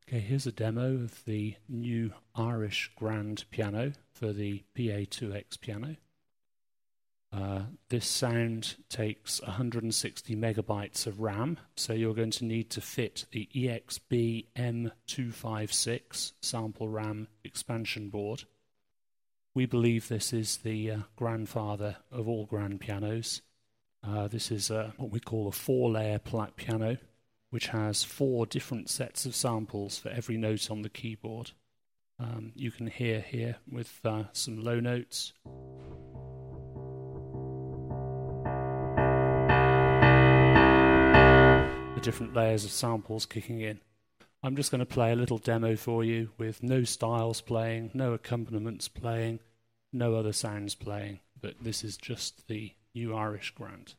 Okay, here's a demo of the new Irish Grand piano for the PA2X piano. This sound takes 160 megabytes of RAM, so you're going to need to fit the EXB M256 sample RAM expansion board. We believe this is the grandfather of all grand pianos. This is what we call a 4-layer piano, which has 4 different sets of samples for every note on the keyboard. You can hear here with some low notes. The different layers of samples kicking in. I'm just going to play a little demo for you with no styles playing, no accompaniments playing, no other sounds playing, but this is just the new Irish Grand.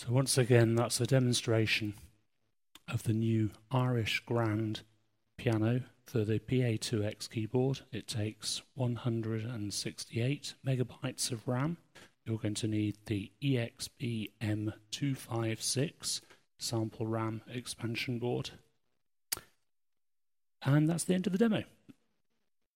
So once again, that's a demonstration of the new Irish Grand piano for the PA2X keyboard. It takes 168 megabytes of RAM. You're going to need the EXP M256 sample RAM expansion board. And that's the end of the demo.